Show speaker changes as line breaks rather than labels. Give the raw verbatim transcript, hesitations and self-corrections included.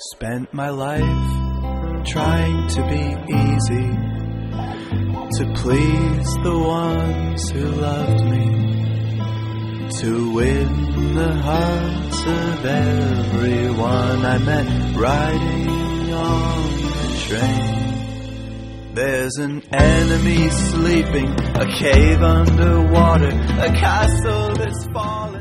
Spent my life trying to be easy, to please the ones who loved me, to win the hearts of everyone I met riding on the train. There's an enemy sleeping, a cave underwater, a castle that's fallen.